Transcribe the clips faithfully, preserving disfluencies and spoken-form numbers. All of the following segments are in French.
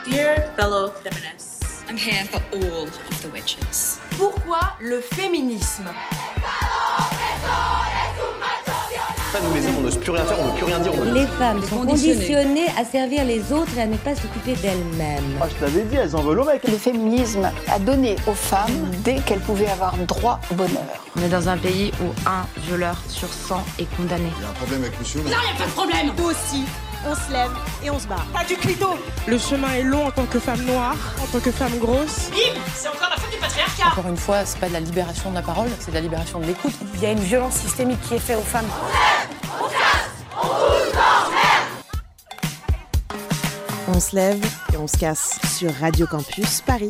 Dear fellow feminists, I'm here for all of the witches. Pourquoi le féminisme? Nous les hommes, on n'ose plus rien faire, on ne veut plus rien dire. On les femmes sont conditionnées à servir les autres et à ne pas s'occuper d'elles-mêmes. Ah, je t'avais dit, elles en veulent au mec. Le féminisme a donné aux femmes dès qu'elles pouvaient avoir droit au bonheur. On est dans un pays où un violeur sur cent est condamné. Il y a un problème avec monsieur là? Non, il n'y a pas de problème. Nous aussi, on se lève et on se bat. Pas du clito. Le chemin est long en tant que femme noire, en tant que femme grosse. Bim, c'est encore la faute du patriarcat. Encore une fois, c'est pas de la libération de la parole, c'est de la libération de l'écoute. Il y a une violence systémique qui est faite aux femmes. On se lève et on se casse sur Radio Campus Paris.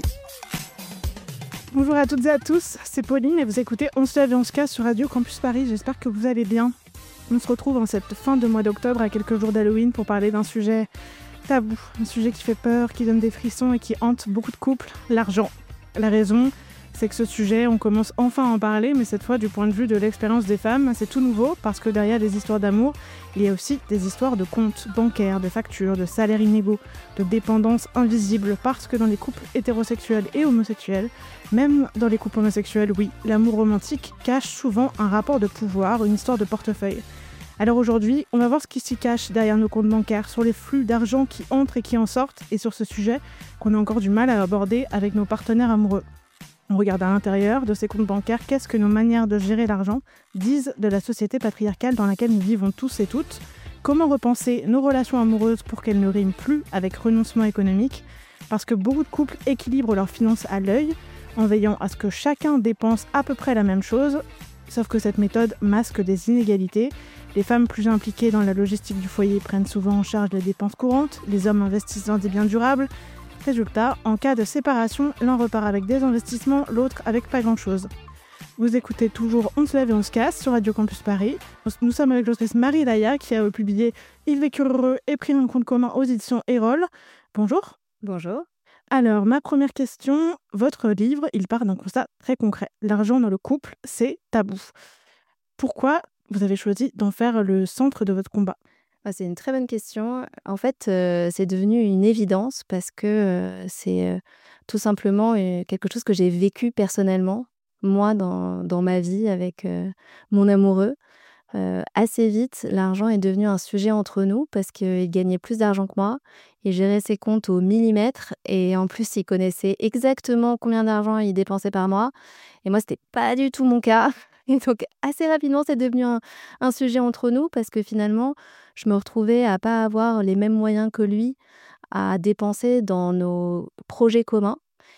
Bonjour à toutes et à tous, c'est Pauline et vous écoutez On se lève et on se casse sur Radio Campus Paris. J'espère que vous allez bien. On se retrouve en cette fin de mois d'octobre à quelques jours d'Halloween pour parler d'un sujet tabou, un sujet qui fait peur, qui donne des frissons et qui hante beaucoup de couples, l'argent. La raison, c'est que ce sujet, on commence enfin à en parler, mais cette fois du point de vue de l'expérience des femmes. C'est tout nouveau parce que derrière les histoires d'amour, il y a aussi des histoires de comptes bancaires, de factures, de salaires inégaux, de dépendance invisible, parce que dans les couples hétérosexuels et homosexuels, même dans les couples homosexuels, oui, l'amour romantique cache souvent un rapport de pouvoir, une histoire de portefeuille. Alors aujourd'hui, on va voir ce qui s'y cache derrière nos comptes bancaires, sur les flux d'argent qui entrent et qui en sortent, et sur ce sujet qu'on a encore du mal à aborder avec nos partenaires amoureux. On regarde à l'intérieur de ces comptes bancaires qu'est-ce que nos manières de gérer l'argent disent de la société patriarcale dans laquelle nous vivons tous et toutes. Comment repenser nos relations amoureuses pour qu'elles ne riment plus avec renoncement économique? Parce que beaucoup de couples équilibrent leurs finances à l'œil en veillant à ce que chacun dépense à peu près la même chose. Sauf que cette méthode masque des inégalités. Les femmes plus impliquées dans la logistique du foyer prennent souvent en charge les dépenses courantes, les hommes investissent dans des biens durables. Résultat, en cas de séparation, l'un repart avec des investissements, l'autre avec pas grand-chose. Vous écoutez toujours On se lève et on se casse sur Radio Campus Paris. Nous sommes avec l'autrice Marie Laya qui a publié Ils vécurent heureux et pris un compte commun aux éditions Erol. Bonjour. Bonjour. Alors, ma première question, votre livre, il part d'un constat très concret. L'argent dans le couple, c'est tabou. Pourquoi vous avez choisi d'en faire le centre de votre combat ? C'est une très bonne question. En fait, euh, c'est devenu une évidence parce que euh, c'est euh, tout simplement euh, quelque chose que j'ai vécu personnellement, moi, dans, dans ma vie avec euh, mon amoureux. Euh, assez vite, l'argent est devenu un sujet entre nous parce qu'il gagnait plus d'argent que moi. Il gérait ses comptes au millimètre et en plus, il connaissait exactement combien d'argent il dépensait par mois. Et moi, c'était pas du tout mon cas. Et donc, assez rapidement, c'est devenu un, un sujet entre nous parce que finalement, je me retrouvais à pas avoir les mêmes moyens que lui à dépenser dans nos projets communs.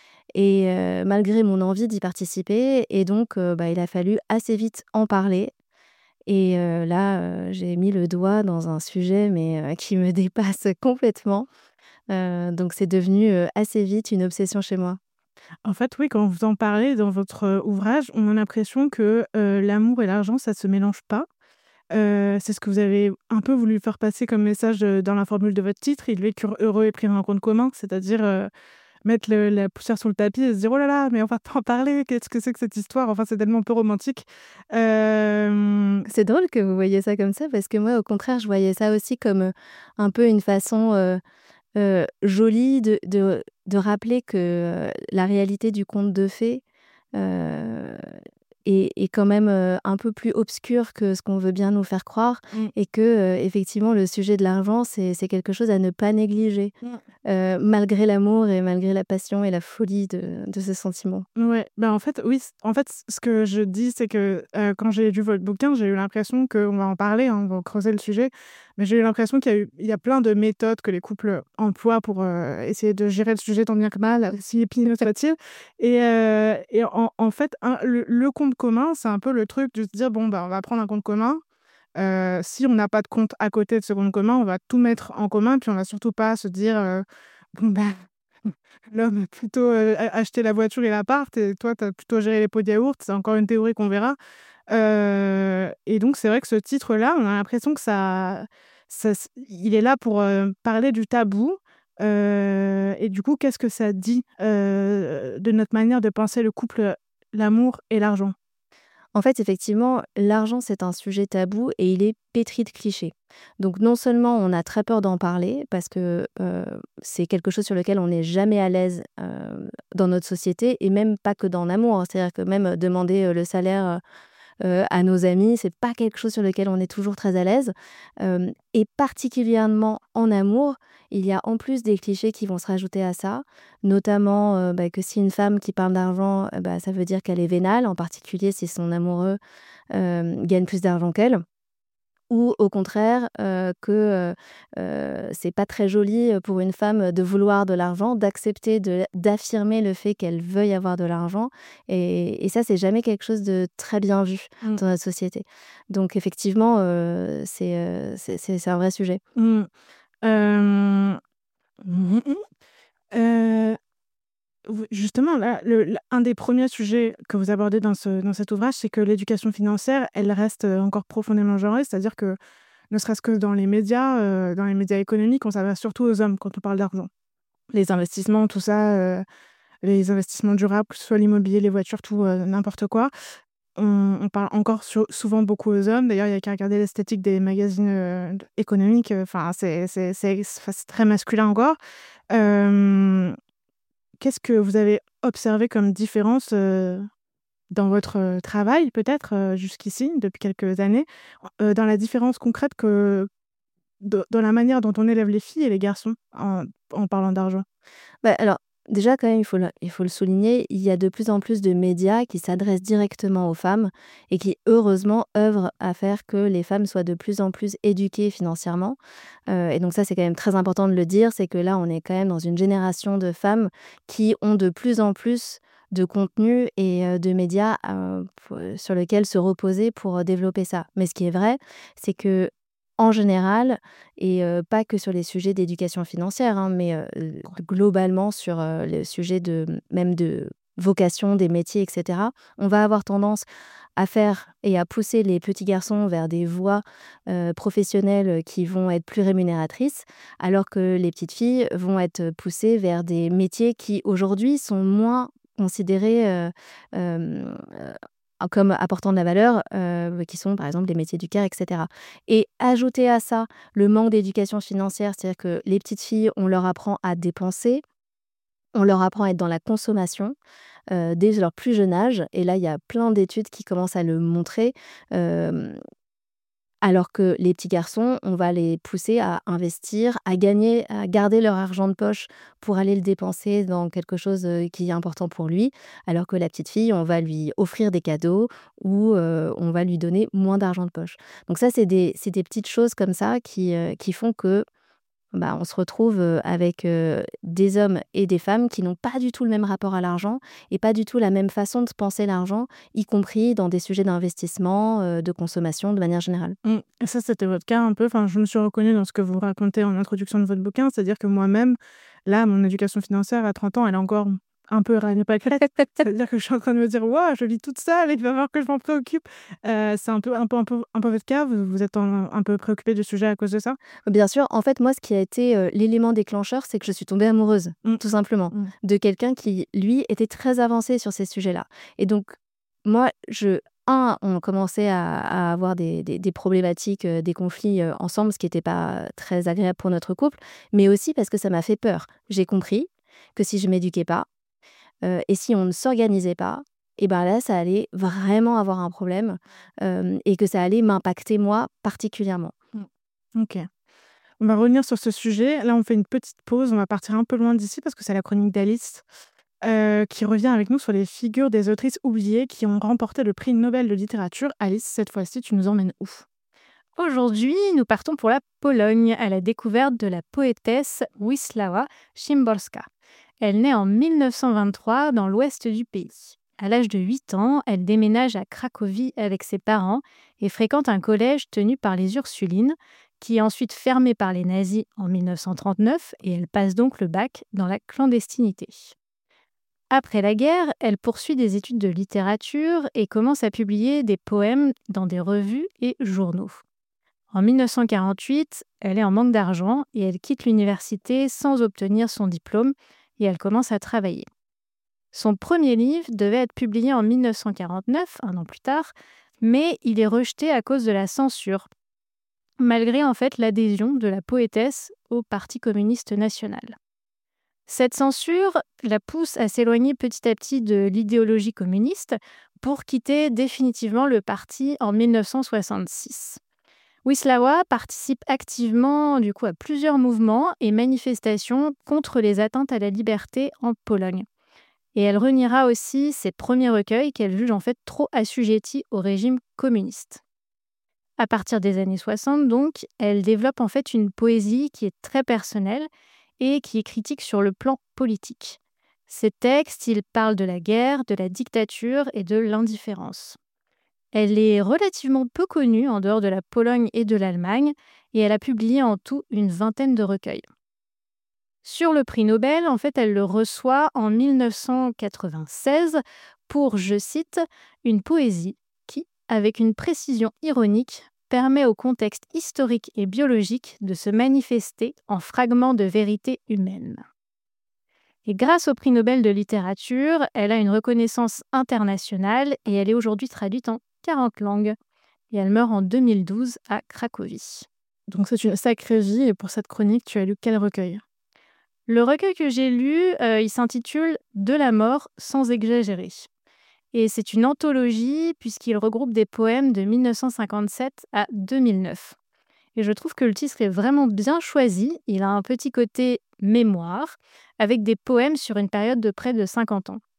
Et euh, malgré mon envie d'y participer, et donc, euh, bah, il a fallu assez vite en parler. Et euh, là, euh, j'ai mis le doigt dans un sujet mais euh, qui me dépasse complètement. Euh, donc, c'est devenu euh, assez vite une obsession chez moi. En fait, oui, quand vous en parlez dans votre euh, ouvrage, on a l'impression que euh, l'amour et l'argent, ça ne se mélange pas. Euh, c'est ce que vous avez un peu voulu faire passer comme message euh, dans la formule de votre titre. Ils vécurent heureux et prirent un compte commun, c'est-à-dire euh, mettre le, la poussière sur le tapis et se dire « Oh là là, mais on va pas en parler, qu'est-ce que c'est que cette histoire ?» Enfin, c'est tellement peu romantique. Euh... C'est drôle que vous voyez ça comme ça, parce que moi, au contraire, je voyais ça aussi comme euh, un peu une façon... Euh... Euh, jolie de, de, de rappeler que euh, la réalité du conte de fées euh, est, est quand même euh, un peu plus obscure que ce qu'on veut bien nous faire croire mm. et que euh, effectivement le sujet de l'argent c'est, c'est quelque chose à ne pas négliger mm. euh, malgré l'amour et malgré la passion et la folie de, de ce sentiment. Ouais, ben en fait oui, en fait ce que je dis c'est que euh, quand j'ai lu votre bouquin j'ai eu l'impression qu'on va en parler, hein, on va creuser le sujet. Mais j'ai eu l'impression qu'il y a, eu, il y a plein de méthodes que les couples emploient pour euh, essayer de gérer le sujet tant bien que mal, si épineux soit-il. Et, euh, et en, en fait, un, le, le compte commun, c'est un peu le truc de se dire, bon, bah, on va prendre un compte commun. Euh, si on n'a pas de compte à côté de ce compte commun, on va tout mettre en commun. Puis on va surtout pas se dire, euh, bon, ben, bah, l'homme a plutôt euh, acheté la voiture et l'appart, et toi, tu as plutôt géré les pots de yaourt. C'est encore une théorie qu'on verra. Euh, et donc, c'est vrai que ce titre-là, on a l'impression que ça... Ça, il est là pour euh, parler du tabou. Euh, et du coup, qu'est-ce que ça dit euh, de notre manière de penser le couple, l'amour et l'argent ? En fait, effectivement, l'argent, c'est un sujet tabou et il est pétri de clichés. Donc non seulement on a très peur d'en parler parce que euh, c'est quelque chose sur lequel on n'est jamais à l'aise euh, dans notre société et même pas que dans l'amour. C'est-à-dire que même demander euh, le salaire euh, à nos amis, c'est pas quelque chose sur lequel on est toujours très à l'aise. Euh, et particulièrement en amour, il y a en plus des clichés qui vont se rajouter à ça, notamment euh, bah, que si une femme qui parle d'argent, euh, bah, ça veut dire qu'elle est vénale, en particulier si son amoureux euh, gagne plus d'argent qu'elle. Ou au contraire, euh, que euh, euh, c'est pas très joli pour une femme de vouloir de l'argent, d'accepter, de, d'affirmer le fait qu'elle veuille avoir de l'argent. Et, et ça, c'est jamais quelque chose de très bien vu mmh. dans notre société. Donc effectivement, euh, c'est, euh, c'est, c'est, c'est un vrai sujet. Mmh. Euh... Mmh. Euh... Justement, là, le, le, un des premiers sujets que vous abordez dans, ce, dans cet ouvrage, c'est que l'éducation financière, elle reste encore profondément genrée, c'est-à-dire que, ne serait-ce que dans les médias, euh, dans les médias économiques, on s'adresse surtout aux hommes quand on parle d'argent. Les investissements, tout ça, euh, les investissements durables, que ce soit l'immobilier, les voitures, tout, euh, n'importe quoi, on, on parle encore sur, souvent beaucoup aux hommes. D'ailleurs, il n'y a qu'à regarder l'esthétique des magazines euh, économiques, enfin, c'est, c'est, c'est, c'est très masculin encore. Euh, Qu'est-ce que vous avez observé comme différence euh, dans votre euh, travail, peut-être, euh, jusqu'ici, depuis quelques années, euh, dans la différence concrète que de, dans la manière dont on élève les filles et les garçons en, en parlant d'argent? Bah, alors, déjà, quand même, il faut, le, il faut le souligner, il y a de plus en plus de médias qui s'adressent directement aux femmes et qui, heureusement, œuvrent à faire que les femmes soient de plus en plus éduquées financièrement. Euh, et donc ça, c'est quand même très important de le dire, c'est que là, on est quand même dans une génération de femmes qui ont de plus en plus de contenu et euh, de médias euh, pour, sur lesquels se reposer pour développer ça. Mais ce qui est vrai, c'est que en général, et euh, pas que sur les sujets d'éducation financière, hein, mais euh, globalement sur euh, le sujet de, même de vocation, des métiers, et cetera, on va avoir tendance à faire et à pousser les petits garçons vers des voies euh, professionnelles qui vont être plus rémunératrices, alors que les petites filles vont être poussées vers des métiers qui, aujourd'hui, sont moins considérés euh, euh, comme apportant de la valeur, euh, qui sont par exemple les métiers du care, et cetera. Et ajouter à ça le manque d'éducation financière, c'est-à-dire que les petites filles, on leur apprend à dépenser, on leur apprend à être dans la consommation euh, dès leur plus jeune âge. Et là, il y a plein d'études qui commencent à le montrer. Euh, alors que les petits garçons, on va les pousser à investir, à gagner, à garder leur argent de poche pour aller le dépenser dans quelque chose qui est important pour lui. Alors que la petite fille, on va lui offrir des cadeaux ou euh, on va lui donner moins d'argent de poche. Donc ça, c'est des, c'est des petites choses comme ça qui, euh, qui font que bah, on se retrouve avec euh, des hommes et des femmes qui n'ont pas du tout le même rapport à l'argent et pas du tout la même façon de penser l'argent, y compris dans des sujets d'investissement, euh, de consommation de manière générale. Mmh. Et ça, c'était votre cas un peu. Enfin, je me suis reconnue dans ce que vous racontez en introduction de votre bouquin, c'est-à-dire que moi-même, là, mon éducation financière à trente ans, elle est encore un peu râle pas crête. C'est-à-dire que je suis en train de me dire, waouh, je vis toute seule, il va falloir que je m'en préoccupe. Euh, c'est un peu, un peu, un peu, un peu votre cas. Vous, vous êtes en, un peu préoccupée du sujet à cause de ça? Bien sûr. En fait, moi, ce qui a été euh, l'élément déclencheur, c'est que je suis tombée amoureuse, mmh. tout simplement, mmh. de quelqu'un qui, lui, était très avancé sur ces sujets-là. Et donc, moi, je... Un, on commençait à, à avoir des, des, des problématiques, euh, des conflits euh, ensemble, ce qui n'était pas très agréable pour notre couple, mais aussi parce que ça m'a fait peur. J'ai compris que si je ne m'éduquais pas, euh, et si on ne s'organisait pas, et ben là, ça allait vraiment avoir un problème euh, et que ça allait m'impacter moi particulièrement. Ok. On va revenir sur ce sujet. Là, on fait une petite pause. On va partir un peu loin d'ici parce que c'est la chronique d'Alice euh, qui revient avec nous sur les figures des autrices oubliées qui ont remporté le prix Nobel de littérature. Alice, cette fois-ci, tu nous emmènes où? Aujourd'hui, nous partons pour la Pologne à la découverte de la poétesse Wisława Szymborska. Elle naît en mille neuf cent vingt-trois dans l'ouest du pays. À l'âge de huit ans, elle déménage à Cracovie avec ses parents et fréquente un collège tenu par les Ursulines, qui est ensuite fermé par les nazis en mille neuf cent trente-neuf, et elle passe donc le bac dans la clandestinité. Après la guerre, elle poursuit des études de littérature et commence à publier des poèmes dans des revues et journaux. En mille neuf cent quarante-huit, elle est en manque d'argent et elle quitte l'université sans obtenir son diplôme et elle commence à travailler. Son premier livre devait être publié en mille neuf cent quarante-neuf, un an plus tard, mais il est rejeté à cause de la censure, malgré en fait l'adhésion de la poétesse au Parti communiste national. Cette censure la pousse à s'éloigner petit à petit de l'idéologie communiste pour quitter définitivement le parti en mille neuf cent soixante-six. Wisława participe activement du coup à plusieurs mouvements et manifestations contre les atteintes à la liberté en Pologne. Et elle reniera aussi ses premiers recueils qu'elle juge en fait trop assujettis au régime communiste. À partir des années soixante, donc, elle développe en fait une poésie qui est très personnelle et qui est critique sur le plan politique. Ses textes, ils parlent de la guerre, de la dictature et de l'indifférence. Elle est relativement peu connue en dehors de la Pologne et de l'Allemagne et elle a publié en tout une vingtaine de recueils. Sur le prix Nobel, en fait, elle le reçoit en mille neuf cent quatre-vingt-seize pour, je cite, « une poésie qui, avec une précision ironique, permet au contexte historique et biologique de se manifester en fragments de vérité humaine. » Et grâce au prix Nobel de littérature, elle a une reconnaissance internationale et elle est aujourd'hui traduite en quarante langues. Et elle meurt en deux mille douze à Cracovie. Donc c'est une sacrée vie et pour cette chronique, tu as lu quel recueil ? Le recueil que j'ai lu, euh, il s'intitule « De la mort sans exagérer ». Et c'est une anthologie puisqu'il regroupe des poèmes de mille neuf cent cinquante-sept à deux mille neuf. Et je trouve que le titre est vraiment bien choisi. Il a un petit côté mémoire, avec des poèmes sur une période de près de cinquante ans.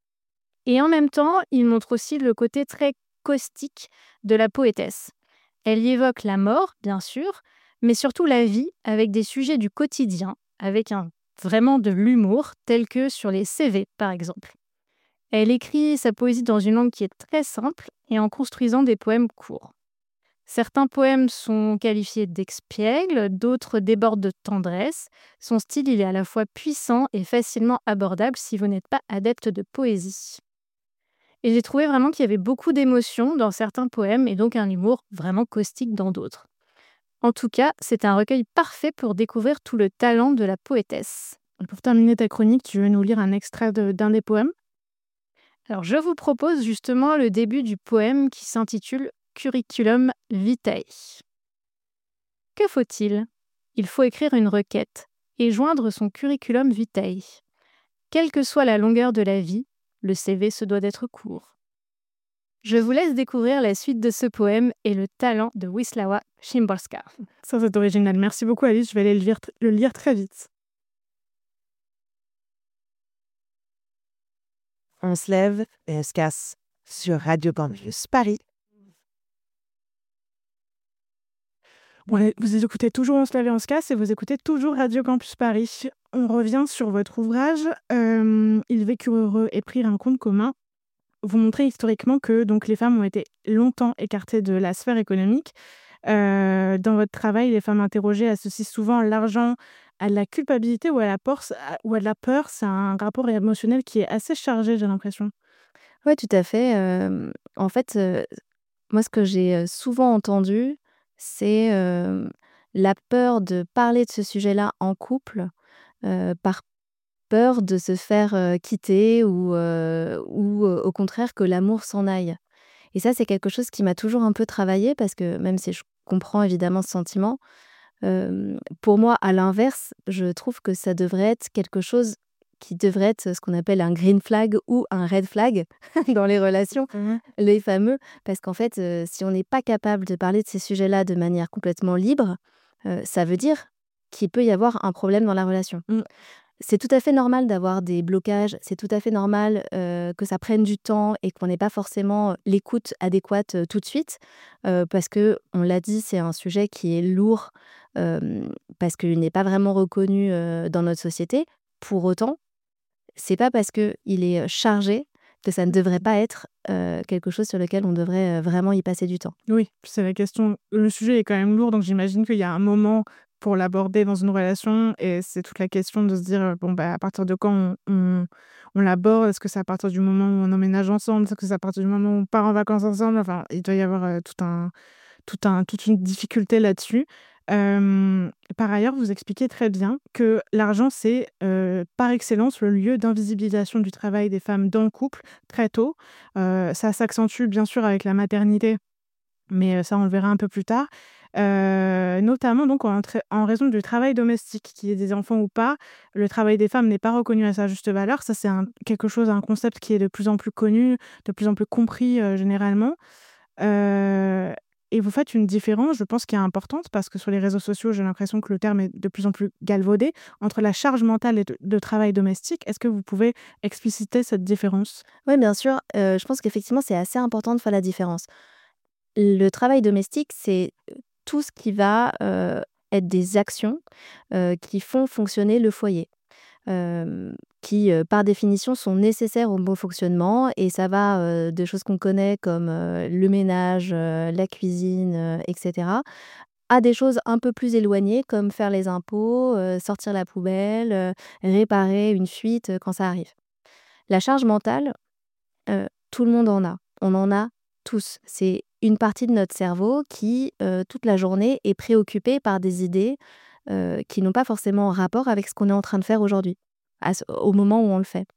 Et en même temps, il montre aussi le côté très caustique de la poétesse. Elle y évoque la mort, bien sûr, mais surtout la vie, avec des sujets du quotidien, avec un, vraiment de l'humour, tel que sur les C V, par exemple. Elle écrit sa poésie dans une langue qui est très simple et en construisant des poèmes courts. Certains poèmes sont qualifiés d'expiègles, d'autres débordent de tendresse. Son style, il est à la fois puissant et facilement abordable si vous n'êtes pas adepte de poésie. Et j'ai trouvé vraiment qu'il y avait beaucoup d'émotions dans certains poèmes et donc un humour vraiment caustique dans d'autres. En tout cas, c'est un recueil parfait pour découvrir tout le talent de la poétesse. Pour terminer ta chronique, tu veux nous lire un extrait de, d'un des poèmes ? Alors, je vous propose justement le début du poème qui s'intitule Curriculum Vitae. Que faut-il ? Il faut écrire une requête et joindre son curriculum vitae. Quelle que soit la longueur de la vie, le C V se doit d'être court. Je vous laisse découvrir la suite de ce poème et le talent de Wisława Szymborska. Ça, c'est original. Merci beaucoup, Alice. Je vais aller le lire, le lire très vite. On se lève et on se casse sur Radio Campus Paris. Ouais, vous écoutez toujours On se lève et on se casse et vous écoutez toujours Radio Campus Paris. On revient sur votre ouvrage euh, « Ils vécurent heureux et prirent un compte commun ». Vous montrez historiquement que donc, les femmes ont été longtemps écartées de la sphère économique. Euh, dans votre travail, les femmes interrogées associent souvent l'argent à la culpabilité ou à la peur. Ou à la peur. C'est un rapport émotionnel qui est assez chargé, j'ai l'impression. Oui, tout à fait. Euh, en fait, euh, moi, ce que j'ai souvent entendu, c'est euh, la peur de parler de ce sujet-là en couple, euh, par peur de se faire euh, quitter ou, euh, ou euh, au contraire que l'amour s'en aille. Et ça, c'est quelque chose qui m'a toujours un peu travaillé parce que même si je comprends évidemment ce sentiment, euh, pour moi, à l'inverse, je trouve que ça devrait être quelque chose qui devrait être ce qu'on appelle un green flag ou un red flag dans les relations, mmh. les fameux, parce qu'en fait, euh, si on n'est pas capable de parler de ces sujets-là de manière complètement libre, euh, ça veut dire qu'il peut y avoir un problème dans la relation. Mmh. C'est tout à fait normal d'avoir des blocages, c'est tout à fait normal euh, que ça prenne du temps et qu'on n'ait pas forcément l'écoute adéquate euh, tout de suite, euh, parce que, on l'a dit, c'est un sujet qui est lourd, euh, parce qu'il n'est pas vraiment reconnu euh, dans notre société. Pour autant, c'est pas parce qu'il est chargé que ça ne devrait pas être euh, quelque chose sur lequel on devrait euh, vraiment y passer du temps. Oui, c'est la question. Le sujet est quand même lourd, donc j'imagine qu'il y a un moment pour l'aborder dans une relation et c'est toute la question de se dire bon bah à partir de quand on, on, on l'aborde, est-ce que c'est à partir du moment où on emménage ensemble, est-ce que c'est à partir du moment où on part en vacances ensemble, enfin il doit y avoir euh, tout un, tout un, toute une difficulté là-dessus. Euh, par ailleurs, vous expliquez très bien que l'argent, c'est euh, par excellence le lieu d'invisibilisation du travail des femmes dans le couple très tôt. Euh, ça s'accentue bien sûr avec la maternité, mais euh, ça, on le verra un peu plus tard. Euh, notamment donc en, tra- en raison du travail domestique, qu'il y ait des enfants ou pas, le travail des femmes n'est pas reconnu à sa juste valeur. Ça, c'est un- quelque chose, un concept qui est de plus en plus connu, de plus en plus compris euh, généralement. Euh, et vous faites une différence, je pense, qui est importante, parce que sur les réseaux sociaux, j'ai l'impression que le terme est de plus en plus galvaudé, entre la charge mentale et de, de travail domestique. Est-ce que vous pouvez expliciter cette différence? Oui, bien sûr. Euh, je pense qu'effectivement, c'est assez important de faire la différence. Le travail domestique, c'est tout ce qui va euh, être des actions euh, qui font fonctionner le foyer, euh, qui, euh, par définition, sont nécessaires au bon fonctionnement. Et ça va euh, de choses qu'on connaît comme euh, le ménage, euh, la cuisine, euh, et cetera, à des choses un peu plus éloignées comme faire les impôts, euh, sortir la poubelle, euh, réparer une fuite euh, quand ça arrive. La charge mentale, euh, tout le monde en a. On en a tous. C'est une partie de notre cerveau qui, euh, toute la journée, est préoccupée par des idées euh, qui n'ont pas forcément rapport avec ce qu'on est en train de faire aujourd'hui, à ce- au moment où on le fait.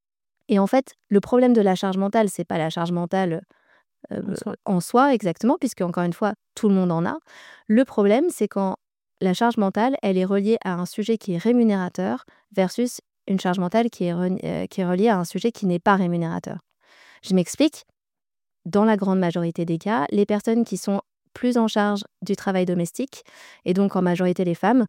Et en fait, le problème de la charge mentale, c'est pas la charge mentale euh, En soi. en soi exactement, puisque encore une fois, tout le monde en a. Le problème, c'est quand la charge mentale, elle est reliée à un sujet qui est rémunérateur versus une charge mentale qui est, re- euh, qui est reliée à un sujet qui n'est pas rémunérateur. Je m'explique. Dans la grande majorité des cas, les personnes qui sont plus en charge du travail domestique, et donc en majorité les femmes,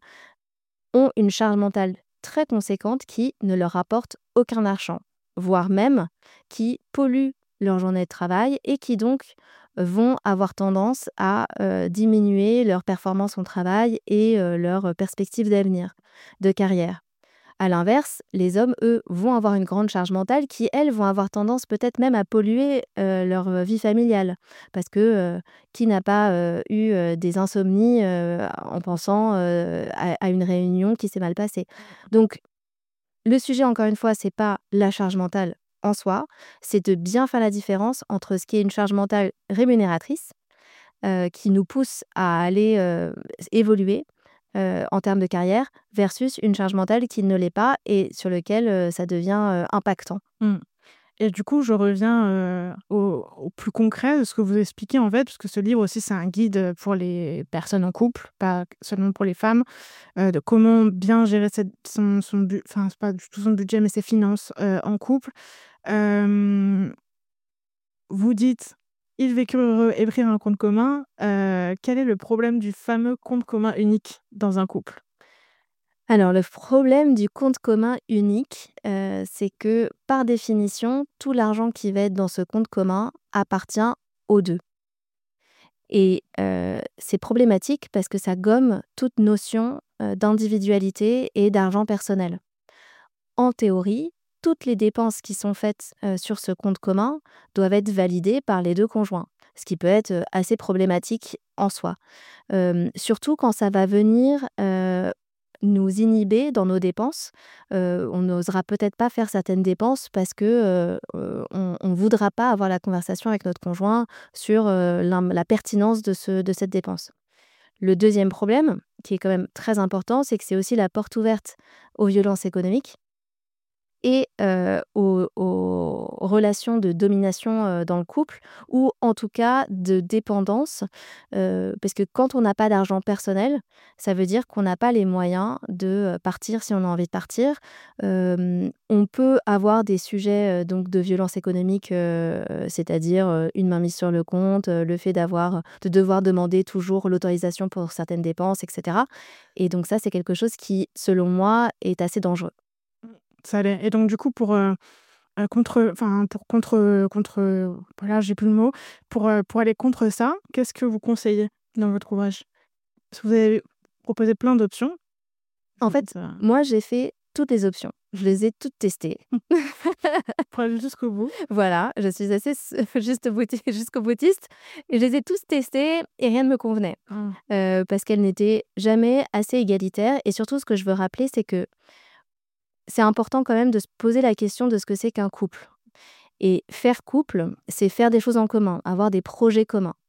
ont une charge mentale très conséquente qui ne leur rapporte aucun argent, voire même qui pollue leur journée de travail et qui donc vont avoir tendance à euh, diminuer leur performance au travail et euh, leur perspective d'avenir, de carrière. À l'inverse, les hommes, eux, vont avoir une grande charge mentale qui, elles, vont avoir tendance peut-être même à polluer euh, leur euh, vie familiale. Parce que euh, qui n'a pas euh, eu euh, des insomnies euh, en pensant euh, à, à une réunion qui s'est mal passée. Donc, le sujet, encore une fois, c'est pas la charge mentale en soi, c'est de bien faire la différence entre ce qui est une charge mentale rémunératrice, euh, qui nous pousse à aller euh, évoluer, Euh, en termes de carrière, versus une charge mentale qui ne l'est pas et sur lequel euh, ça devient euh, impactant. Mm. Et du coup, je reviens euh, au, au plus concret de ce que vous expliquez en fait, parce que ce livre aussi, c'est un guide pour les personnes en couple, pas seulement pour les femmes, euh, de comment bien gérer cette, son, son but, enfin, c'est pas du tout son budget, mais ses finances euh, en couple. Euh, vous dites, ils vécurent heureux et prirent un compte commun. Euh, quel est le problème du fameux compte commun unique dans un couple? Alors, le problème du compte commun unique, euh, c'est que par définition, tout l'argent qui va être dans ce compte commun appartient aux deux. Et euh, c'est problématique parce que ça gomme toute notion euh, d'individualité et d'argent personnel. En théorie, toutes les dépenses qui sont faites euh, sur ce compte commun doivent être validées par les deux conjoints, ce qui peut être euh, assez problématique en soi. Euh, surtout quand ça va venir euh, nous inhiber dans nos dépenses. Euh, on n'osera peut-être pas faire certaines dépenses parce que euh, euh, on ne voudra pas avoir la conversation avec notre conjoint sur euh, l'im- la pertinence de, ce, de cette dépense. Le deuxième problème, qui est quand même très important, c'est que c'est aussi la porte ouverte aux violences économiques et euh, aux, aux relations de domination euh, dans le couple, ou en tout cas de dépendance, euh, parce que quand on n'a pas d'argent personnel, ça veut dire qu'on n'a pas les moyens de partir si on a envie de partir. Euh, on peut avoir des sujets euh, donc de violence économique, euh, c'est-à-dire euh, une mainmise sur le compte, euh, le fait d'avoir, de devoir demander toujours l'autorisation pour certaines dépenses, et cetera. Et donc ça, c'est quelque chose qui, selon moi, est assez dangereux. Ça l'est. Et donc, du coup, pour, euh, euh, contre, enfin, pour contre, contre, voilà, j'ai plus le mot, pour, euh, pour aller contre ça, qu'est-ce que vous conseillez dans votre ouvrage? Parce que vous avez proposé plein d'options. En fait, Ça- moi, j'ai fait toutes les options. Je les ai toutes testées. Pour aller jusqu'au bout. Voilà, je suis assez s- juste bouti- jusqu'au boutiste. Et je les ai tous testées et rien ne me convenait. Ah. Euh, parce qu'elles n'étaient jamais assez égalitaires. Et surtout, ce que je veux rappeler, c'est que c'est important quand même de se poser la question de ce que c'est qu'un couple. Et faire couple, c'est faire des choses en commun, avoir des projets communs.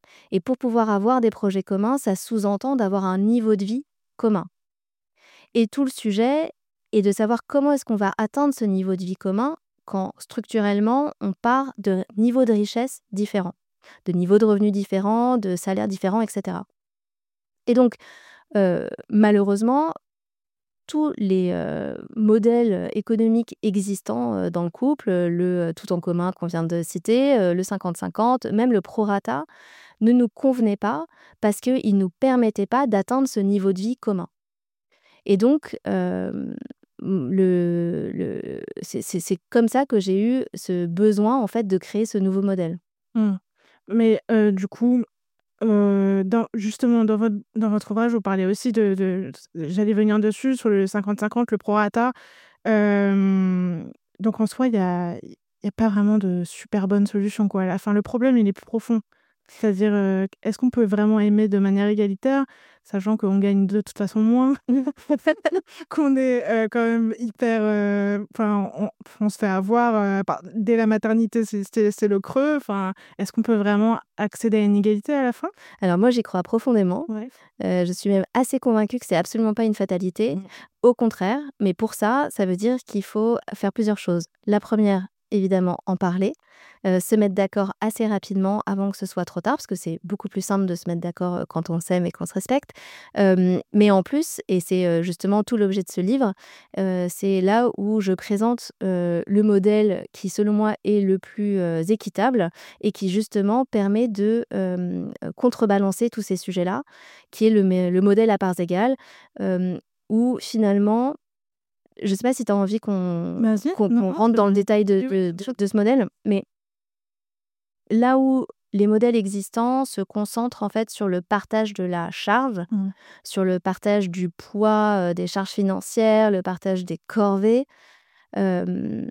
Et pour pouvoir avoir des projets communs, ça sous-entend d'avoir un niveau de vie commun. Et tout le sujet est de savoir comment est-ce qu'on va atteindre ce niveau de vie commun quand structurellement, on part de niveaux de richesse différents, de niveaux de revenus différents, de salaires différents, et cetera. Et donc, euh, malheureusement, tous les euh, modèles économiques existants euh, dans le couple, le euh, tout en commun qu'on vient de citer, euh, le cinquante cinquante, même le prorata, ne nous convenaient pas parce qu'ils ne nous permettaient pas d'atteindre ce niveau de vie commun. Et donc, euh, le, le, c'est, c'est, c'est comme ça que j'ai eu ce besoin en fait de créer ce nouveau modèle. Mmh. Mais euh, du coup, euh, dans, justement, dans votre, dans votre ouvrage, vous parlez aussi de, de... J'allais venir dessus, sur le cinquante cinquante, le prorata. Euh, donc en soi, il n'y a, il y a pas vraiment de super bonne solution, quoi. À la fin, le problème, il est plus profond. C'est-à-dire, euh, est-ce qu'on peut vraiment aimer de manière égalitaire, sachant qu'on gagne de toute façon moins, qu'on est euh, quand même hyper... Enfin, euh, on, on se fait avoir euh, par, dès la maternité, c'est, c'est, c'est le creux. Enfin, est-ce qu'on peut vraiment accéder à une égalité à la fin ? Alors moi, j'y crois profondément. Ouais. Euh, je suis même assez convaincue que c'est absolument pas une fatalité. Mmh. Au contraire, mais pour ça, ça veut dire qu'il faut faire plusieurs choses. La première, évidemment, en parler, euh, se mettre d'accord assez rapidement avant que ce soit trop tard, parce que c'est beaucoup plus simple de se mettre d'accord quand on s'aime et qu'on se respecte. Euh, mais en plus, et c'est justement tout l'objet de ce livre, euh, c'est là où je présente euh, le modèle qui, selon moi, est le plus euh, équitable et qui, justement, permet de euh, contrebalancer tous ces sujets-là, qui est le, le modèle à parts égales, euh, où, finalement... Je ne sais pas si tu as envie qu'on, qu'on, qu'on rentre dans le détail de, de, de, de ce modèle, mais là où les modèles existants se concentrent en fait sur le partage de la charge, mmh. sur le partage du poids euh, des charges financières, le partage des corvées, euh,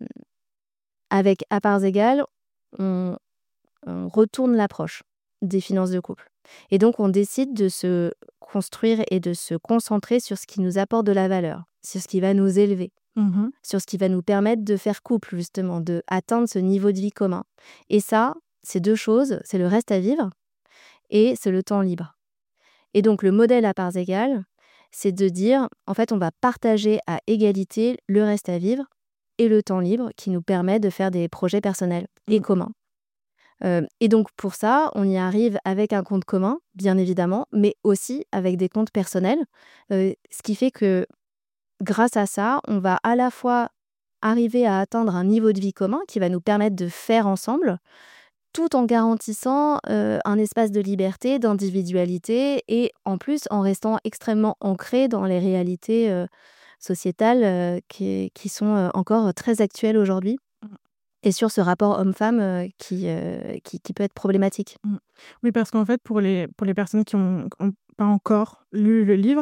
avec à parts égales, on, on retourne l'approche des finances de couple. Et donc, on décide de se construire et de se concentrer sur ce qui nous apporte de la valeur, sur ce qui va nous élever, mmh. sur ce qui va nous permettre de faire couple, justement, de atteindre ce niveau de vie commun. Et ça, c'est deux choses, c'est le reste à vivre et c'est le temps libre. Et donc, le modèle à parts égales, c'est de dire, en fait, on va partager à égalité le reste à vivre et le temps libre qui nous permet de faire des projets personnels mmh. et communs. Euh, et donc, pour ça, on y arrive avec un compte commun, bien évidemment, mais aussi avec des comptes personnels. Euh, ce qui fait que, grâce à ça, on va à la fois arriver à atteindre un niveau de vie commun qui va nous permettre de faire ensemble, tout en garantissant euh, un espace de liberté, d'individualité, et en plus en restant extrêmement ancré dans les réalités euh, sociétales euh, qui, qui sont euh, encore très actuelles aujourd'hui. Et sur ce rapport homme-femme euh, qui, euh, qui, qui peut être problématique. Oui, parce qu'en fait, pour les, pour les personnes qui n'ont pas encore lu le livre,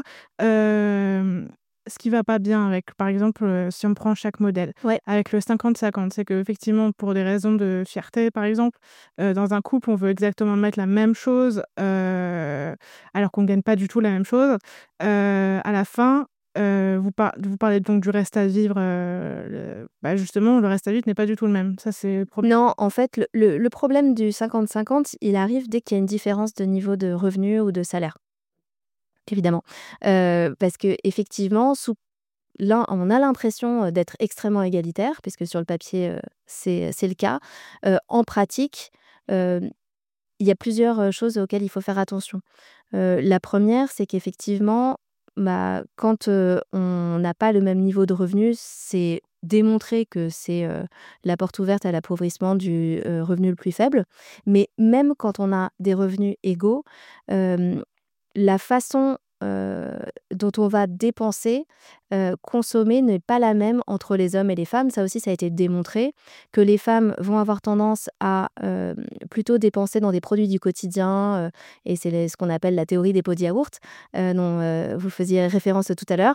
euh, ce qui ne va pas bien avec, par exemple, euh, si on prend chaque modèle, ouais. avec le cinquante cinquante, c'est qu'effectivement, pour des raisons de fierté, par exemple, euh, dans un couple, on veut exactement mettre la même chose, euh, alors qu'on ne gagne pas du tout la même chose. Euh, à la fin, Euh, vous, par- vous parlez donc du reste à vivre. Euh, le... bah justement, le reste à vivre n'est pas du tout le même. Ça, c'est le problème. Non, en fait, le, le, le problème du cinquante cinquante, il arrive dès qu'il y a une différence de niveau de revenu ou de salaire. Évidemment. Euh, parce qu'effectivement, sous... là, on a l'impression d'être extrêmement égalitaire, puisque sur le papier, euh, c'est, c'est le cas. Euh, en pratique, euh, il y a plusieurs choses auxquelles il faut faire attention. Euh, la première, c'est qu'effectivement, Bah, quand euh, on n'a pas le même niveau de revenu, c'est démontré que c'est euh, la porte ouverte à l'appauvrissement du euh, revenu le plus faible. Mais même quand on a des revenus égaux, euh, la façon euh, dont on va dépenser, euh, consommer n'est pas la même entre les hommes et les femmes. Ça aussi, ça a été démontré, que les femmes vont avoir tendance à euh, plutôt dépenser dans des produits du quotidien, euh, et c'est les, ce qu'on appelle la théorie des pots de yaourt, euh, dont euh, vous faisiez référence tout à l'heure.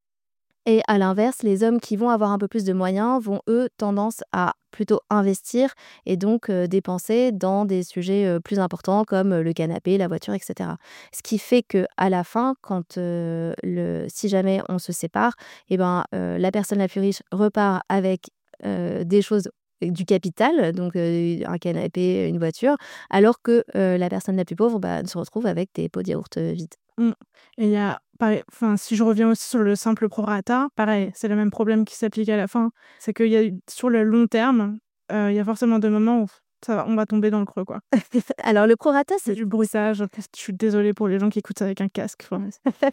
Et à l'inverse, les hommes qui vont avoir un peu plus de moyens vont, eux, tendance à plutôt investir et donc euh, dépenser dans des sujets euh, plus importants comme euh, le canapé, la voiture, et cetera. Ce qui fait qu'à la fin, quand, euh, le, si jamais on se sépare, eh ben, euh, la personne la plus riche repart avec euh, des choses du capital, donc euh, un canapé, une voiture, alors que euh, la personne la plus pauvre bah, se retrouve avec des pots de yaourt euh, vides. Mmh. Et il y a, pareil, enfin, si je reviens aussi sur le simple prorata, pareil, c'est le même problème qui s'applique à la fin. C'est qu'il y a sur le long terme, euh, il y a forcément des moments où ça va, on va tomber dans le creux, quoi. Alors le prorata, c'est du bruitage. Je suis désolée pour les gens qui écoutent ça avec un casque. Enfin,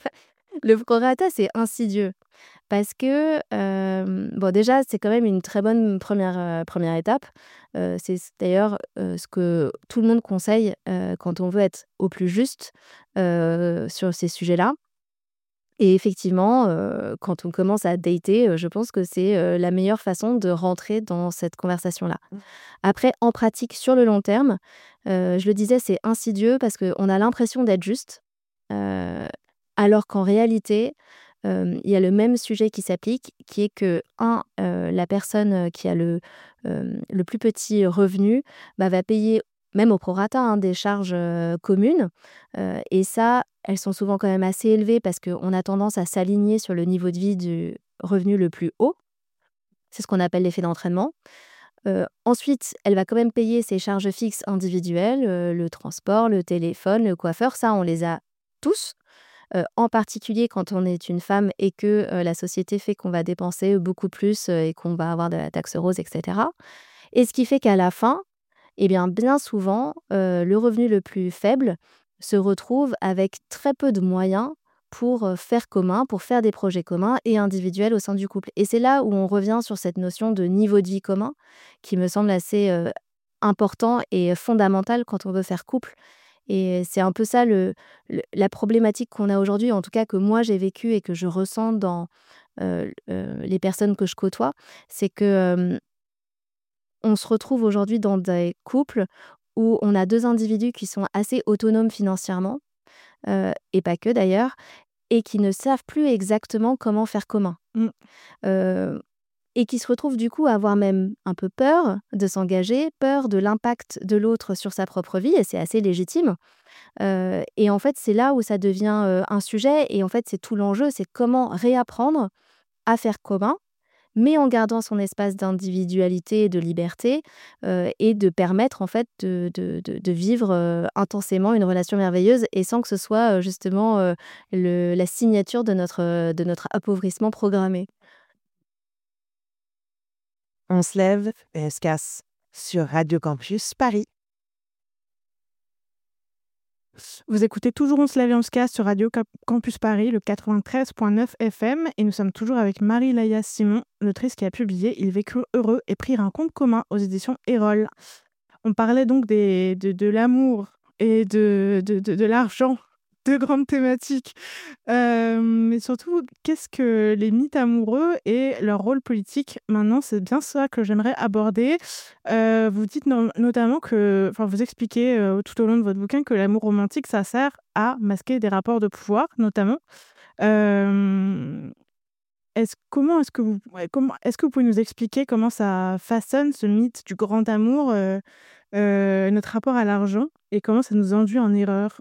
le prorata, c'est insidieux parce que euh, bon, déjà, c'est quand même une très bonne première euh, première étape. Euh, c'est d'ailleurs euh, ce que tout le monde conseille euh, quand on veut être au plus juste euh, sur ces sujets-là. Et effectivement, euh, quand on commence à dater, euh, je pense que c'est euh, la meilleure façon de rentrer dans cette conversation-là. Après, en pratique, sur le long terme, euh, je le disais, c'est insidieux parce qu'on a l'impression d'être juste, euh, alors qu'en réalité, euh, il y a le même sujet qui s'applique, qui est que, un, euh, la personne qui a le, euh, le plus petit revenu bah, va payer, même au prorata, hein, des charges euh, communes. Euh, et ça, elles sont souvent quand même assez élevées parce qu'on a tendance à s'aligner sur le niveau de vie du revenu le plus haut. C'est ce qu'on appelle l'effet d'entraînement. Euh, ensuite, elle va quand même payer ses charges fixes individuelles, euh, le transport, le téléphone, le coiffeur, ça, on les a tous. Euh, en particulier quand on est une femme et que euh, la société fait qu'on va dépenser beaucoup plus euh, et qu'on va avoir de la taxe rose, et cetera. Et ce qui fait qu'à la fin, eh bien, bien souvent, euh, le revenu le plus faible se retrouve avec très peu de moyens pour euh, faire commun, pour faire des projets communs et individuels au sein du couple. Et c'est là où on revient sur cette notion de niveau de vie commun, qui me semble assez euh, important et fondamental quand on veut faire couple. Et c'est un peu ça le, le- la problématique qu'on a aujourd'hui, en tout cas que moi j'ai vécu et que je ressens dans euh, euh, les personnes que je côtoie, c'est que euh, on se retrouve aujourd'hui dans des couples où on a deux individus qui sont assez autonomes financièrement, euh, et pas que d'ailleurs, et qui ne savent plus exactement comment faire commun. Mm. Euh, et qui se retrouvent du coup à avoir même un peu peur de s'engager, peur de l'impact de l'autre sur sa propre vie, et c'est assez légitime. Euh, et en fait, c'est là où ça devient euh, un sujet, et en fait, c'est tout l'enjeu, c'est comment réapprendre à faire commun, mais en gardant son espace d'individualité et de liberté, euh, et de permettre en fait de, de, de, de vivre euh, intensément une relation merveilleuse, et sans que ce soit euh, justement euh, le, la signature de notre, de notre appauvrissement programmé. On se lève et on se casse sur Radio Campus Paris. Vous écoutez toujours On se lève et on se casse sur Radio Cap- Campus Paris, le quatre-vingt-treize virgule neuf F M. Et nous sommes toujours avec Marie-Laïa Simon, l'autrice qui a publié « Ils vécurent heureux et prirent un compte commun » aux éditions Erol. On parlait donc des, de, de l'amour et de, de, de, de l'argent, deux grandes thématiques. Euh, mais surtout, qu'est-ce que les mythes amoureux et leur rôle politique? Maintenant, c'est bien ça que j'aimerais aborder. Euh, vous dites no- notamment que, enfin, vous expliquez euh, tout au long de votre bouquin que l'amour romantique, ça sert à masquer des rapports de pouvoir, notamment. Euh, est-ce, comment est-ce que vous, ouais, comment, est-ce que vous pouvez nous expliquer comment ça façonne ce mythe du grand amour, euh, euh, notre rapport à l'argent, et comment ça nous induit en erreur?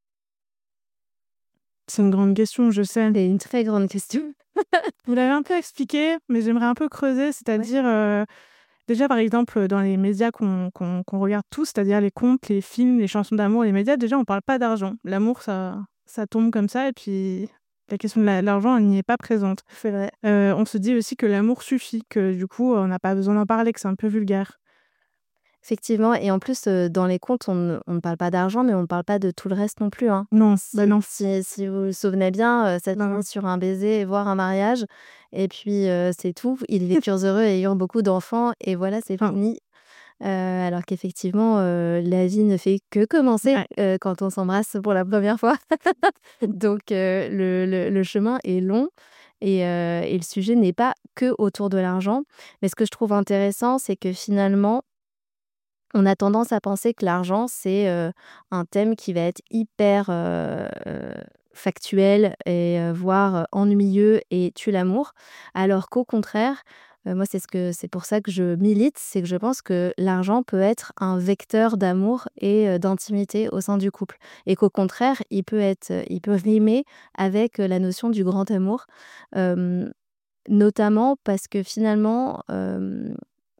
C'est une grande question, je sais. C'est une très grande question. Vous l'avez un peu expliqué, mais j'aimerais un peu creuser, c'est-à-dire, euh, déjà par exemple, dans les médias qu'on qu'on, qu'on regarde tous, c'est-à-dire les contes, les films, les chansons d'amour, les médias, déjà on parle pas d'argent. L'amour, ça, ça tombe comme ça, et puis la question de la- l'argent, elle n'y est pas présente. C'est vrai. Euh, on se dit aussi que l'amour suffit, que du coup, on n'a pas besoin d'en parler, que c'est un peu vulgaire. Effectivement, et en plus, euh, dans les contes, on, ne- on ne parle pas d'argent, mais on ne parle pas de tout le reste non plus. Hein. Non, Si, bah non. si, si vous vous souvenez bien, euh, ça Non. finit sur un baiser, voire un mariage, et puis euh, c'est tout. Ils vécurent heureux ayant beaucoup d'enfants, et voilà, c'est Ah. fini. Euh, alors qu'effectivement, euh, la vie ne fait que commencer Ouais. euh, quand on s'embrasse pour la première fois. Donc, euh, le, le- le chemin est long, et, euh, et le sujet n'est pas que autour de l'argent. Mais ce que je trouve intéressant, c'est que finalement, on a tendance à penser que l'argent, c'est euh, un thème qui va être hyper euh, euh, factuel et euh, voire euh, ennuyeux et tue l'amour. Alors qu'au contraire, euh, moi, c'est ce que c'est pour ça que je milite, c'est que je pense que l'argent peut être un vecteur d'amour et euh, d'intimité au sein du couple. Et qu'au contraire, il peut être, il peut rimer avec euh, la notion du grand amour. Euh, Notamment parce que finalement, euh,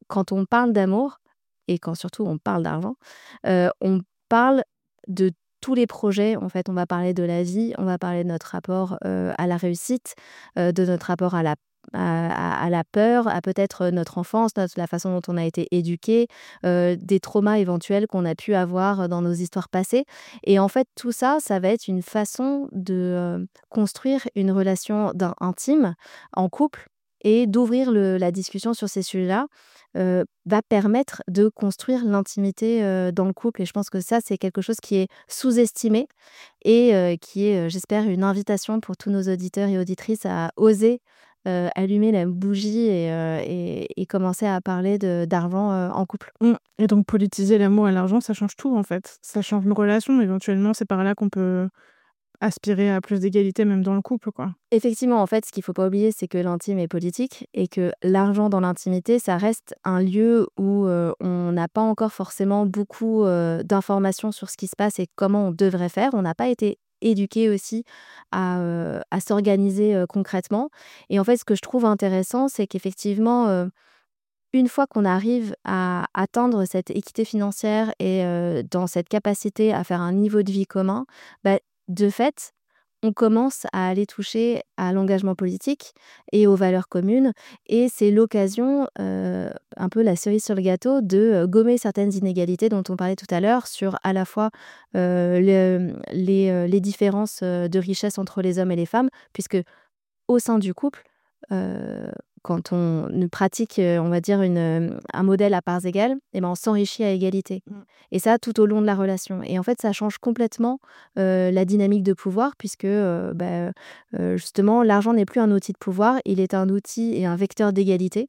quand on parle d'amour, et quand surtout on parle d'argent, euh, on parle de tous les projets. En fait, on va parler de la vie, on va parler de notre rapport euh, à la réussite, euh, de notre rapport à la À, à, à la peur, à peut-être notre enfance, notre, la façon dont on a été éduqué, euh, des traumas éventuels qu'on a pu avoir dans nos histoires passées. Et en fait, tout ça, ça va être une façon de euh, construire une relation d'un- intime en couple et d'ouvrir le- la discussion sur ces sujets-là euh, va permettre de construire l'intimité euh, dans le couple. Et je pense que ça, c'est quelque chose qui est sous-estimé et euh, qui est, euh, j'espère, une invitation pour tous nos auditeurs et auditrices à oser euh, allumer la bougie et, euh, et, et commencer à parler de, d'argent euh, en couple. Mm. Et donc politiser l'amour et l'argent, ça change tout en fait. Ça change nos relations. Éventuellement, c'est par là qu'on peut aspirer à plus d'égalité même dans le couple, quoi. Effectivement, en fait, ce qu'il ne faut pas oublier, c'est que l'intime est politique et que l'argent dans l'intimité, ça reste un lieu où euh, on n'a pas encore forcément beaucoup euh, d'informations sur ce qui se passe et comment on devrait faire. On n'a pas été éduqué aussi à, euh, à s'organiser euh, concrètement. Et en fait, ce que je trouve intéressant, c'est qu'effectivement, euh, une fois qu'on arrive à atteindre cette équité financière et euh, dans cette capacité à faire un niveau de vie commun, bah, de fait, on commence à aller toucher à l'engagement politique et aux valeurs communes. Et c'est l'occasion, euh, un peu la cerise sur le gâteau, de euh, gommer certaines inégalités dont on parlait tout à l'heure sur à la fois euh, le- les, euh, les différences euh, de richesse entre les hommes et les femmes, puisque au sein du couple, euh, quand on ne pratique, euh, on va dire, une, euh, un modèle à parts égales, eh ben, on s'enrichit à égalité. Mm. Et ça, tout au long de la relation. Et en fait, ça change complètement euh, la dynamique de pouvoir, puisque euh, bah, euh, justement, l'argent n'est plus un outil de pouvoir, il est un outil et un vecteur d'égalité.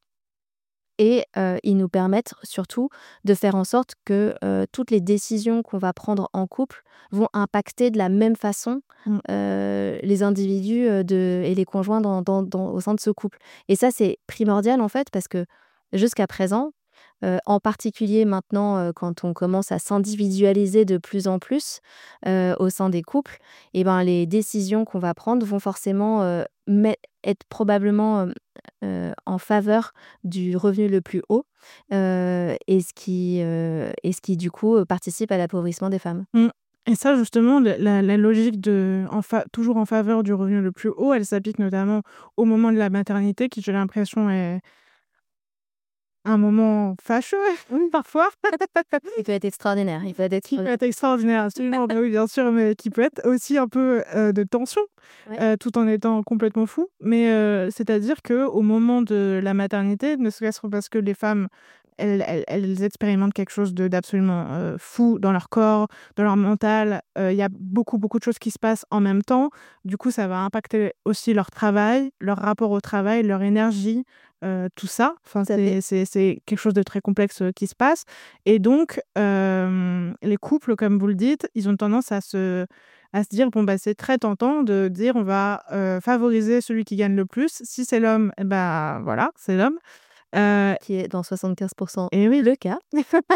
Et euh, ils nous permettent surtout de faire en sorte que euh, toutes les décisions qu'on va prendre en couple vont impacter de la même façon Mm. euh, les individus euh, de, et les conjoints dans, dans- dans- au sein de ce couple. Et ça, c'est primordial en fait, parce que jusqu'à présent, euh, en particulier maintenant, euh, quand on commence à s'individualiser de plus en plus euh, au sein des couples, eh ben, les décisions qu'on va prendre vont forcément euh, met- être probablement euh, euh, en faveur du revenu le plus haut, euh, et, ce qui, euh, et ce qui, du coup, euh, participe à l'appauvrissement des femmes. Mm. Et ça, justement, la, la- la logique de en fa- toujours en faveur du revenu le plus haut, elle s'applique notamment au moment de la maternité, qui, j'ai l'impression, est un moment fâcheux, oui, parfois. Il peut être extraordinaire. Il peut être Qui peut extraordinaire. être extraordinaire, absolument, bah oui, bien sûr, mais qui peut être aussi un peu euh, de tension, Ouais. euh, tout en étant complètement fou. Mais euh, c'est-à-dire qu'au moment de la maternité, ne serait-ce que parce que les femmes, elles, elles, elles expérimentent quelque chose de, d'absolument euh, fou dans leur corps, dans leur mental. Euh, Il y a beaucoup, beaucoup de choses qui se passent en même temps. Du coup, ça va impacter aussi leur travail, leur rapport au travail, leur énergie, euh, tout ça. Enfin, Tout à c'est, fait. c'est, c'est quelque chose de très complexe euh, qui se passe. Et donc, euh, les couples, comme vous le dites, ils ont tendance à se, à se dire, bon, bah, c'est très tentant de dire, on va euh, favoriser celui qui gagne le plus. Si c'est l'homme, eh ben, voilà, c'est l'homme. Euh, Qui est dans soixante-quinze pour cent et oui, le cas.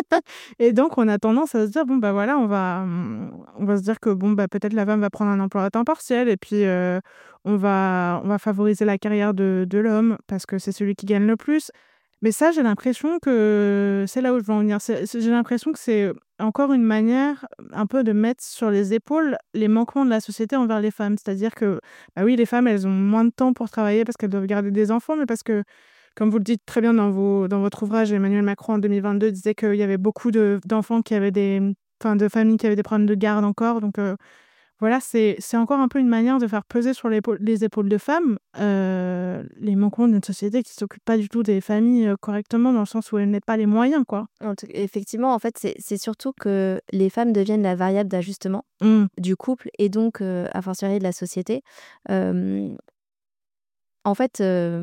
et donc, on a tendance à se dire, bon, bah voilà, on va, hum, on va se dire que bon, bah, peut-être la femme va prendre un emploi à temps partiel et puis euh, on va, on va favoriser la carrière de, de l'homme parce que c'est celui qui gagne le plus. Mais ça, j'ai l'impression que c'est là où je veux en venir. C'est- c'est- j'ai l'impression que c'est encore une manière un peu de mettre sur les épaules les manquements de la société envers les femmes. C'est-à-dire que, bah oui, les femmes, elles ont moins de temps pour travailler parce qu'elles doivent garder des enfants, mais parce que, comme vous le dites très bien dans, vos, dans votre ouvrage, Emmanuel Macron en deux mille vingt-deux disait qu'il y avait beaucoup de, d'enfants qui avaient des, enfin, de familles qui avaient des problèmes de garde encore. Donc euh, voilà, c'est, c'est encore un peu une manière de faire peser sur l'épaule- les épaules de femmes euh, les manquements d'une société qui ne s'occupe pas du tout des familles euh, correctement, dans le sens où elle n'a pas les moyens, quoi. En tout- Effectivement, en fait, c'est c'est surtout que les femmes deviennent la variable d'ajustement Mm. du couple et donc, euh, a fortiori, de la société. Euh, en fait, euh,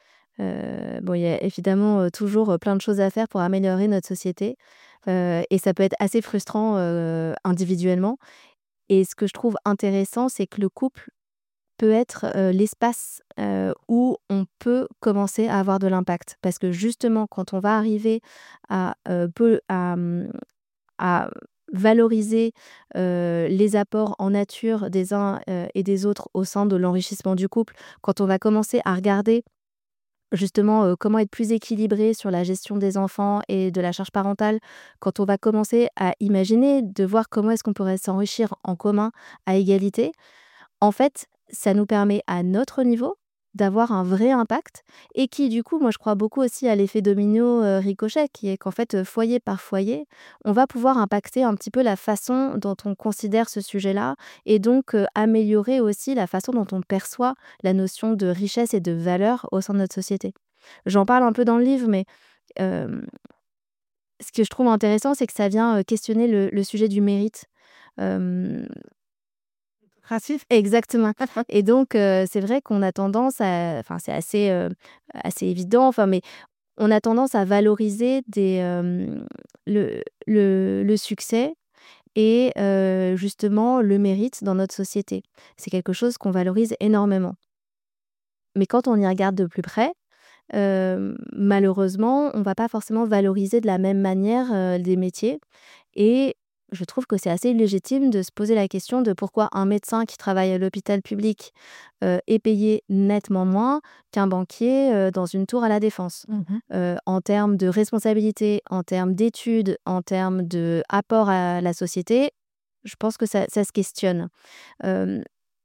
euh, bon, il y a évidemment euh, toujours euh, plein de choses à faire pour améliorer notre société. Euh, et ça peut être assez frustrant euh, individuellement. Et ce que je trouve intéressant, c'est que le couple peut être euh, l'espace euh, où on peut commencer à avoir de l'impact. Parce que justement, quand on va arriver à, euh, peu, à, hum, à valoriser euh, les apports en nature des uns euh, et des autres au sein de l'enrichissement du couple, quand on va commencer à regarder justement euh, comment être plus équilibré sur la gestion des enfants et de la charge parentale, quand on va commencer à imaginer de voir comment est-ce qu'on pourrait s'enrichir en commun à égalité, en fait, ça nous permet à notre niveau d'avoir un vrai impact et qui, du coup, moi, je crois beaucoup aussi à l'effet domino euh, ricochet, qui est qu'en fait, euh, foyer par foyer, on va pouvoir impacter un petit peu la façon dont on considère ce sujet-là et donc euh, améliorer aussi la façon dont on perçoit la notion de richesse et de valeur au sein de notre société. J'en parle un peu dans le livre, mais euh, ce que je trouve intéressant, c'est que ça vient euh, questionner le, le sujet du mérite. Euh, Raciste. Exactement. Et donc, euh, c'est vrai qu'on a tendance à... Enfin, c'est assez, euh, assez évident, enfin, mais on a tendance à valoriser des, euh, le, le, le succès et euh, justement le mérite dans notre société. C'est quelque chose qu'on valorise énormément. Mais quand on y regarde de plus près, euh, malheureusement, on ne va pas forcément valoriser de la même manière euh, des métiers. Et je trouve que c'est assez légitime de se poser la question de pourquoi un médecin qui travaille à l'hôpital public euh, est payé nettement moins qu'un banquier euh, dans une tour à la Défense. Mmh. Euh, en termes de responsabilité, en termes d'études, en termes d'apport à la société, je pense que ça, ça se questionne. Euh,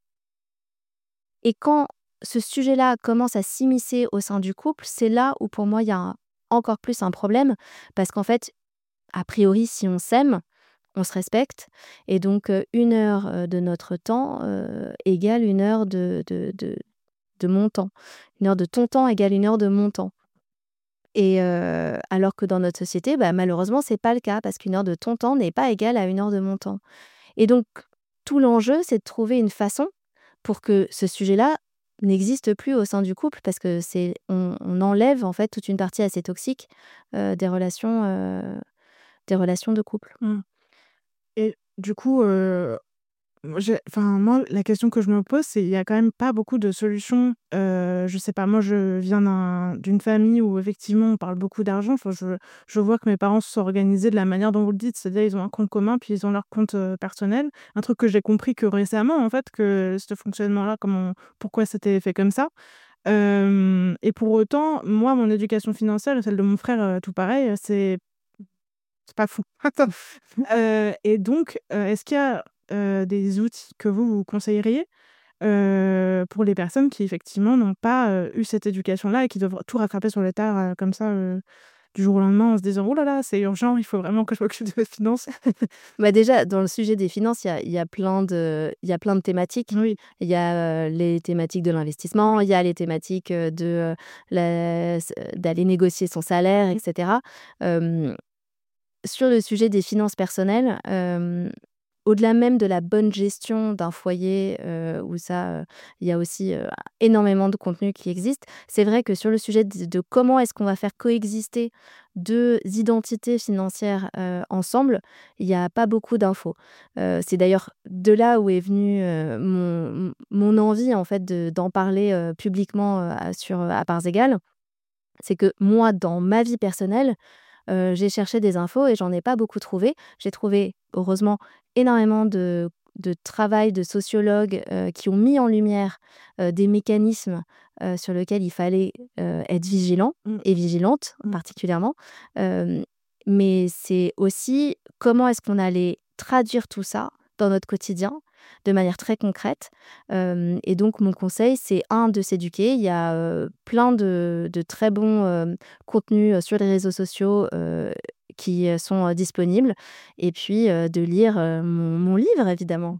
et quand ce sujet-là commence à s'immiscer au sein du couple, c'est là où pour moi il y a un, encore plus un problème, parce qu'en fait, a priori, si on s'aime, on se respecte, et donc euh, une heure euh, de notre temps euh, égale une heure de, de, de, de mon temps. Une heure de ton temps égale une heure de mon temps. Et euh, alors que dans notre société, bah, malheureusement, c'est pas le cas, parce qu'une heure de ton temps n'est pas égale à une heure de mon temps. Et donc, tout l'enjeu, c'est de trouver une façon pour que ce sujet-là n'existe plus au sein du couple, parce que c'est on, on enlève en fait toute une partie assez toxique euh, des relations, euh, des relations de couple. Mmh. Et du coup, euh, j'ai- enfin, moi, la question que je me pose, c'est il y a quand même pas beaucoup de solutions. Euh, je sais pas, moi, je viens d'un- d'une famille où effectivement on parle beaucoup d'argent. Enfin, je, je vois que mes parents se sont organisés de la manière dont vous le dites, c'est-à-dire ils ont un compte commun puis ils ont leur compte euh, personnel. Un truc que j'ai compris que récemment, en fait, que ce fonctionnement-là, comment, pourquoi c'était fait comme ça. Euh, et pour autant, moi, mon éducation financière et celle de mon frère, euh, tout pareil, c'est c'est pas fou. Attends. Euh, et donc, euh, est-ce qu'il y a euh, des outils que vous, vous conseilleriez euh, pour les personnes qui, effectivement, n'ont pas euh, eu cette éducation-là et qui doivent tout rattraper sur le tard, euh, comme ça, euh, du jour au lendemain, en se disant « Oh là là, c'est urgent, il faut vraiment que je m'occupe de mes finances. » Bah déjà, dans le sujet des finances, il y a, il y a plein de, il y a plein de thématiques. Oui. Il y a euh, les thématiques de l'investissement, il y a les thématiques euh, de euh, la- d'aller négocier son salaire, et cetera. Euh, sur le sujet des finances personnelles, euh, au-delà même de la bonne gestion d'un foyer, euh, où ça, euh, il y a aussi euh, énormément de contenu qui existe, c'est vrai que sur le sujet de, de comment est-ce qu'on va faire coexister deux identités financières euh, ensemble, il n'y a pas beaucoup d'infos. Euh, c'est d'ailleurs de là où est venue euh, mon, mon envie en fait de- d'en parler euh, publiquement euh, à- sur, à parts égales. C'est que moi, dans ma vie personnelle, euh, j'ai cherché des infos et j'en ai pas beaucoup trouvé. J'ai trouvé, heureusement, énormément de, de travail de sociologues euh, qui ont mis en lumière euh, des mécanismes euh, sur lesquels il fallait euh, être vigilant Mm. et vigilante Mm. particulièrement. Euh, mais c'est aussi comment est-ce qu'on allait traduire tout ça dans notre quotidien de manière très concrète. Euh, et donc, mon conseil, c'est un, de s'éduquer. Il y a euh, plein de, de très bons euh, contenus euh, sur les réseaux sociaux euh, qui euh, sont euh, disponibles. Et puis, euh, de lire euh, mon, mon livre, évidemment.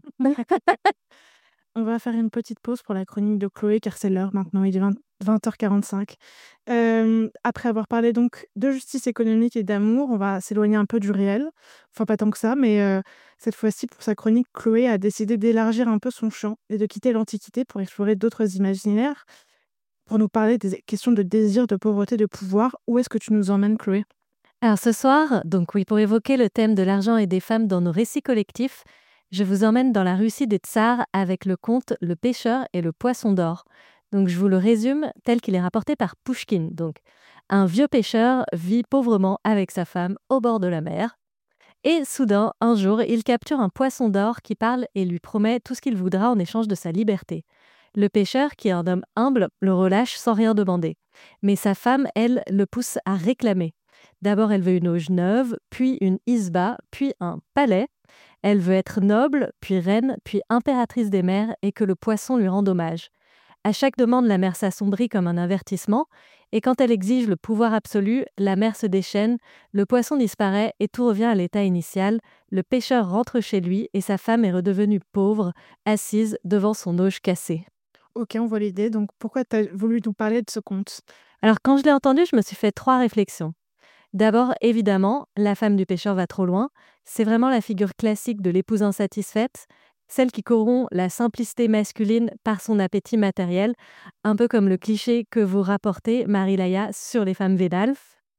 On va faire une petite pause pour la chronique de Chloé, car c'est l'heure maintenant, il est vingt heures quarante-cinq. Euh, après avoir parlé donc de justice économique et d'amour, on va s'éloigner un peu du réel. Enfin, pas tant que ça, mais euh, cette fois-ci, pour sa chronique, Chloé a décidé d'élargir un peu son champ et de quitter l'Antiquité pour explorer d'autres imaginaires, pour nous parler des questions de désir, de pauvreté, de pouvoir. Où est-ce que tu nous emmènes, Chloé ? Alors ce soir, donc oui, pour évoquer le thème de l'argent et des femmes dans nos récits collectifs, je vous emmène dans la Russie des tsars avec le conte Le pêcheur et le poisson d'or. Donc je vous le résume tel qu'il est rapporté par Pouchkine. Donc un vieux pêcheur vit pauvrement avec sa femme au bord de la mer. Et soudain, un jour, il capture un poisson d'or qui parle et lui promet tout ce qu'il voudra en échange de sa liberté. Le pêcheur, qui est un homme humble, le relâche sans rien demander. Mais sa femme, elle, le pousse à réclamer. D'abord, elle veut une auge neuve, puis une isba, puis un palais. Elle veut être noble, puis reine, puis impératrice des mers et que le poisson lui rende hommage. À chaque demande, la mer s'assombrit comme un avertissement, et quand elle exige le pouvoir absolu, la mer se déchaîne, le poisson disparaît et tout revient à l'état initial. Le pêcheur rentre chez lui et sa femme est redevenue pauvre, assise devant son auge cassée. Ok, on voit l'idée. Donc, pourquoi tu as voulu nous parler de ce conte? Alors, quand je l'ai entendu, je me suis fait trois réflexions. D'abord, évidemment, la femme du pêcheur va trop loin. C'est vraiment la figure classique de l'épouse insatisfaite, celle qui corrompt la simplicité masculine par son appétit matériel, un peu comme le cliché que vous rapportez, Marie-Laïa, sur les femmes védales.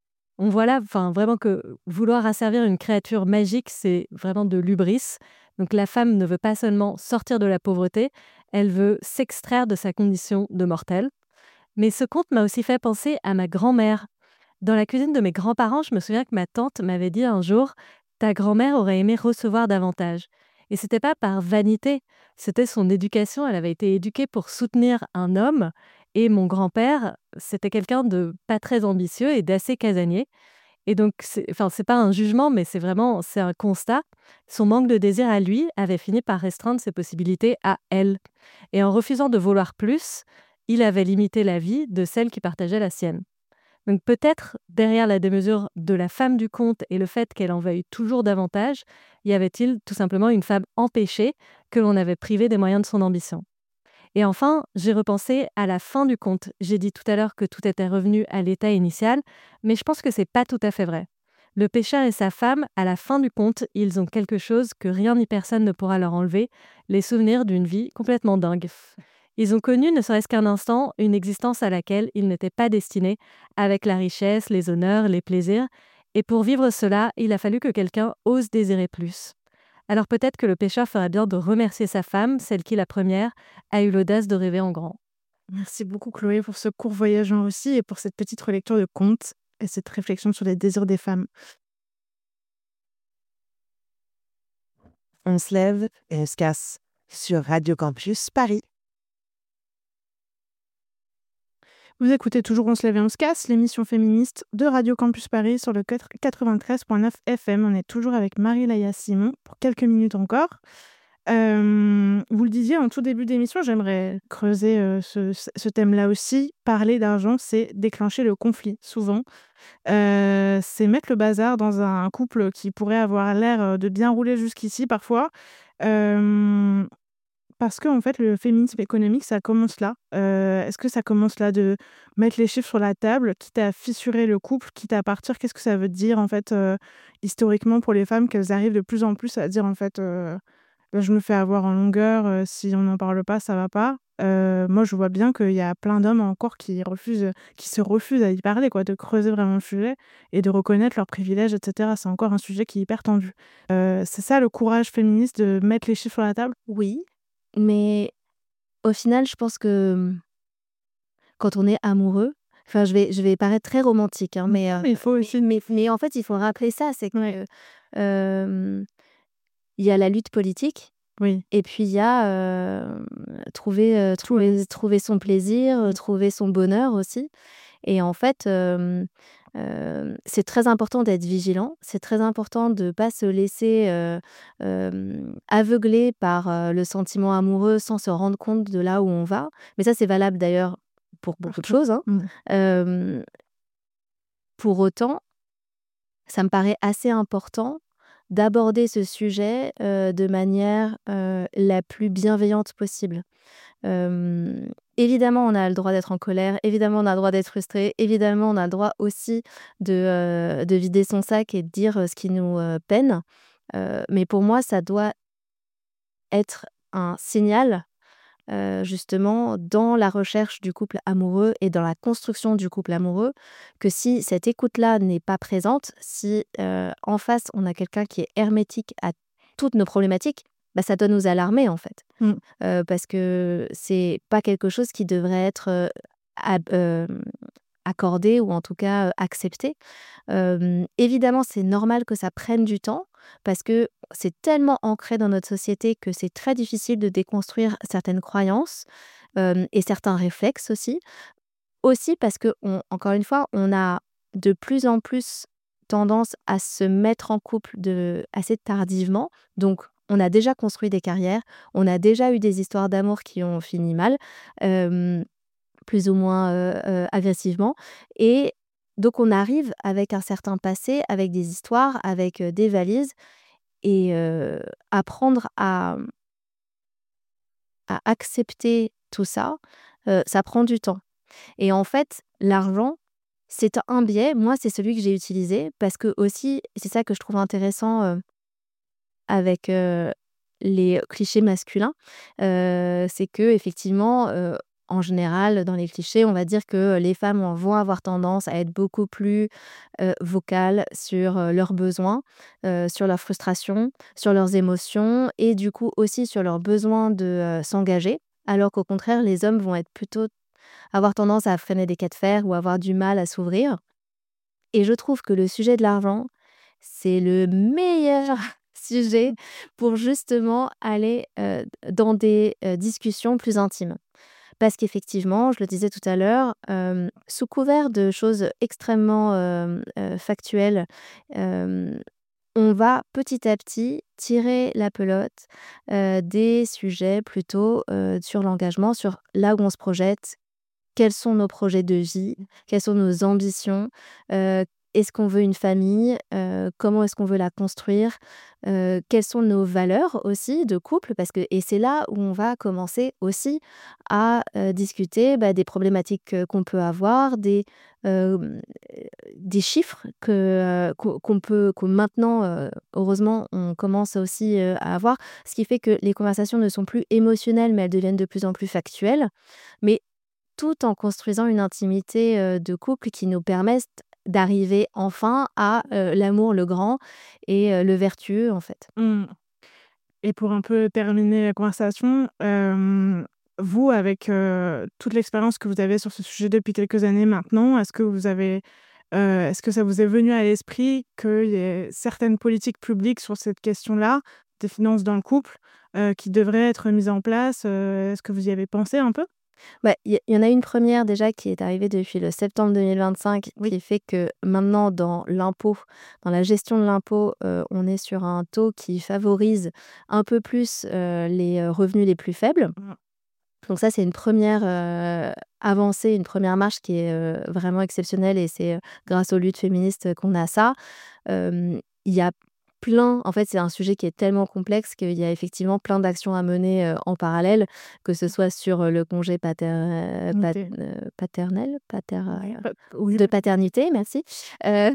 On voit là enfin, vraiment que vouloir asservir une créature magique, c'est vraiment de l'hubris. Donc la femme ne veut pas seulement sortir de la pauvreté, elle veut s'extraire de sa condition de mortelle. Mais ce conte m'a aussi fait penser à ma grand-mère. Dans la cuisine de mes grands-parents, je me souviens que ma tante m'avait dit un jour « Ta grand-mère aurait aimé recevoir davantage ». Et c'était pas par vanité, c'était son éducation. Elle avait été éduquée pour soutenir un homme. Et mon grand-père, c'était quelqu'un de pas très ambitieux et d'assez casanier. Et donc, c'est, enfin, c'est pas un jugement, mais c'est vraiment c'est un constat. Son manque de désir à lui avait fini par restreindre ses possibilités à elle. Et en refusant de vouloir plus, il avait limité la vie de celle qui partageait la sienne. Donc peut-être, derrière la démesure de la femme du conte et le fait qu'elle en veuille toujours davantage, y avait-il tout simplement une femme empêchée que l'on avait privée des moyens de son ambition. Et enfin, j'ai repensé à la fin du conte. J'ai dit tout à l'heure que tout était revenu à l'état initial, mais je pense que c'est pas tout à fait vrai. Le pêcheur et sa femme, à la fin du conte, ils ont quelque chose que rien ni personne ne pourra leur enlever, les souvenirs d'une vie complètement dingue. Ils ont connu, ne serait-ce qu'un instant, une existence à laquelle ils n'étaient pas destinés, avec la richesse, les honneurs, les plaisirs. Et pour vivre cela, il a fallu que quelqu'un ose désirer plus. Alors peut-être que le pêcheur ferait bien de remercier sa femme, celle qui, la première, a eu l'audace de rêver en grand. Merci beaucoup Chloé pour ce court voyage en Russie et pour cette petite relecture de conte et cette réflexion sur les désirs des femmes. On se lève et on se casse sur Radio Campus Paris. Vous écoutez toujours On se lève et on se casse, l'émission féministe de Radio Campus Paris sur le quatre-vingt-treize virgule neuf F M. On est toujours avec Marie-Laïa Simon pour quelques minutes encore. Euh, vous le disiez en tout début d'émission, j'aimerais creuser euh, ce, ce thème-là aussi. Parler d'argent, c'est déclencher le conflit, souvent. Euh, c'est mettre le bazar dans un couple qui pourrait avoir l'air de bien rouler jusqu'ici, parfois. Euh, Parce que en fait, le féminisme économique, ça commence là. Euh, est-ce que ça commence là de mettre les chiffres sur la table, quitte à fissurer le couple, quitte à partir? Qu'est-ce que ça veut dire en fait euh, historiquement pour les femmes qu'elles arrivent de plus en plus à dire en fait, euh, ben, je me fais avoir en longueur, euh, si on n'en parle pas, ça va pas. Euh, moi, je vois bien qu'il y a plein d'hommes encore qui refusent, qui se refusent à y parler, quoi, de creuser vraiment le sujet et de reconnaître leurs privilèges, et cetera. C'est encore un sujet qui est hyper tendu. Euh, c'est ça le courage féministe de mettre les chiffres sur la table? Oui. Mais au final, je pense que quand on est amoureux, enfin, je vais, je vais paraître très romantique, hein, mais, euh, il faut aussi... mais, mais, mais en fait, il faut rappeler ça, c'est que ouais. euh, il y a la lutte politique, oui. Et puis il y a euh, trouver, euh, trouver, trouver son plaisir, euh, trouver son bonheur aussi. Et en fait, euh, euh, c'est très important d'être vigilant, c'est très important de ne pas se laisser euh, euh, aveugler par euh, le sentiment amoureux sans se rendre compte de là où on va. Mais ça, c'est valable d'ailleurs pour beaucoup de choses. Hein. Mmh. Euh, pour autant, ça me paraît assez important d'aborder ce sujet euh, de manière euh, la plus bienveillante possible. Euh, évidemment, on a le droit d'être en colère, évidemment, on a le droit d'être frustré, évidemment, on a le droit aussi de, euh, de vider son sac et de dire ce qui nous euh, peine. Euh, mais pour moi, ça doit être un signal, euh, justement, dans la recherche du couple amoureux et dans la construction du couple amoureux, que si cette écoute-là n'est pas présente, si euh, en face, on a quelqu'un qui est hermétique à toutes nos problématiques, bah, ça doit nous alarmer en fait. Mmh. Euh, parce que c'est pas quelque chose qui devrait être euh, ab- euh, accordé ou en tout cas euh, accepté. Euh, évidemment, c'est normal que ça prenne du temps parce que c'est tellement ancré dans notre société que c'est très difficile de déconstruire certaines croyances. euh, et certains réflexes aussi. Aussi parce que, on, encore une fois, on a de plus en plus tendance à se mettre en couple de, assez tardivement. Donc, on a déjà construit des carrières, on a déjà eu des histoires d'amour qui ont fini mal, euh, plus ou moins euh, euh, agressivement. Et donc, on arrive avec un certain passé, avec des histoires, avec euh, des valises. Et euh, apprendre à, à accepter tout ça, euh, ça prend du temps. Et en fait, l'argent, c'est un biais. Moi, c'est celui que j'ai utilisé parce que aussi, c'est ça que je trouve intéressant euh, avec euh, les clichés masculins, euh, c'est que effectivement, euh, en général, dans les clichés, on va dire que les femmes vont avoir tendance à être beaucoup plus euh, vocales sur euh, leurs besoins, euh, sur leurs frustrations, sur leurs émotions et du coup aussi sur leur besoin de euh, s'engager. Alors qu'au contraire, les hommes vont être plutôt avoir tendance à freiner des cas de fer ou avoir du mal à s'ouvrir. Et je trouve que le sujet de l'argent, c'est le meilleur sujet pour justement aller euh, dans des euh, discussions plus intimes. Parce qu'effectivement, je le disais tout à l'heure, euh, sous couvert de choses extrêmement euh, euh, factuelles, euh, on va petit à petit tirer la pelote euh, des sujets plutôt euh, sur l'engagement, sur là où on se projette, quels sont nos projets de vie, quelles sont nos ambitions, euh, est-ce qu'on veut une famille, euh, comment est-ce qu'on veut la construire, euh, quelles sont nos valeurs aussi de couple, parce que et c'est là où on va commencer aussi à euh, discuter bah, des problématiques euh, qu'on peut avoir, des, euh, des chiffres que, euh, qu'on, qu'on peut, que maintenant, euh, heureusement, on commence aussi euh, à avoir, ce qui fait que les conversations ne sont plus émotionnelles, mais elles deviennent de plus en plus factuelles, mais tout en construisant une intimité euh, de couple qui nous permette d'arriver enfin à euh, l'amour le grand et euh, le vertueux en fait. Mmh. Et pour un peu terminer la conversation, euh, vous, avec euh, toute l'expérience que vous avez sur ce sujet depuis quelques années maintenant, est-ce que vous avez, euh, est-ce que ça vous est venu à l'esprit qu'il y ait certaines politiques publiques sur cette question-là, des finances dans le couple, euh, qui devraient être mises en place? euh, Est-ce que vous y avez pensé un peu? Bah, il y, y en a une première déjà qui est arrivée depuis le septembre deux mille vingt-cinq, oui. Qui fait que maintenant dans l'impôt, dans la gestion de l'impôt, euh, on est sur un taux qui favorise un peu plus euh, les revenus les plus faibles. Mmh. Donc ça, c'est une première euh, avancée, une première marche qui est euh, vraiment exceptionnelle et c'est euh, grâce aux luttes féministes qu'on a ça. Euh, il y a plein, en fait, c'est un sujet qui est tellement complexe qu'il y a effectivement plein d'actions à mener euh, en parallèle, que ce soit sur euh, le congé pater... euh, pat... euh, paternel, pater... euh, oui. de paternité, merci, euh,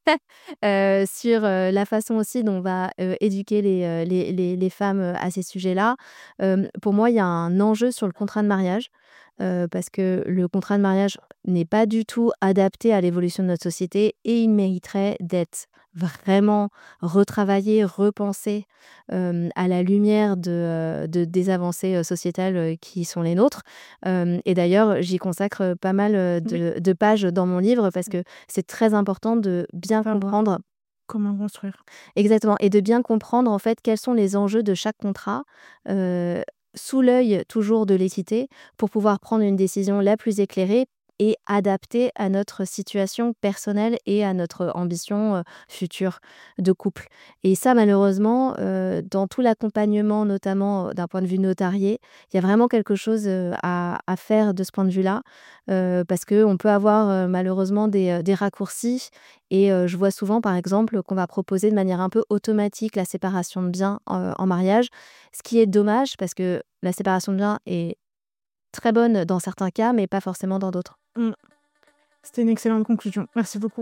euh, sur euh, la façon aussi dont on va euh, éduquer les, les, les, les femmes à ces sujets-là. Euh, pour moi, il y a un enjeu sur le contrat de mariage. Euh, parce que le contrat de mariage n'est pas du tout adapté à l'évolution de notre société et il mériterait d'être vraiment retravaillé, repensé euh, à la lumière de, de, des avancées sociétales qui sont les nôtres. Euh, et d'ailleurs, j'y consacre pas mal de, oui. de pages dans mon livre parce que c'est très important de bien enfin, comprendre comment construire. Exactement, et de bien comprendre en fait quels sont les enjeux de chaque contrat. Euh, sous l'œil toujours de l'équité pour pouvoir prendre une décision la plus éclairée et adaptée à notre situation personnelle et à notre ambition euh, future de couple. Et ça, malheureusement, euh, dans tout l'accompagnement, notamment euh, d'un point de vue notarié, il y a vraiment quelque chose euh, à, à faire de ce point de vue-là, euh, parce qu'on peut avoir euh, malheureusement des, des raccourcis. Et euh, je vois souvent, par exemple, qu'on va proposer de manière un peu automatique la séparation de biens euh, en mariage, ce qui est dommage parce que la séparation de biens est très bonne dans certains cas, mais pas forcément dans d'autres. Mmh. C'était une excellente conclusion. Merci beaucoup.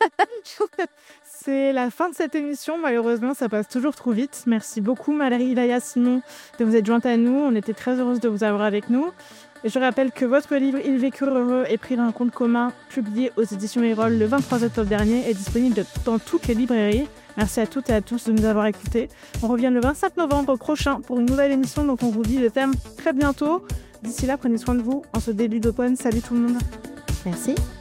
C'est la fin de cette émission. Malheureusement, ça passe toujours trop vite. Merci beaucoup, Mallory Ilaya-Simon, de vous être jointe à nous. On était très heureuse de vous avoir avec nous. Et je rappelle que votre livre « Ils vécurent heureux » est pris d'un compte commun, publié aux éditions Erol le vingt-trois octobre dernier, est disponible dans toutes les librairies. Merci à toutes et à tous de nous avoir écoutés. On revient le vingt-cinq novembre prochain pour une nouvelle émission dont on vous dit le thème très bientôt. D'ici là, prenez soin de vous en ce début d'automne. Salut tout le monde. Merci.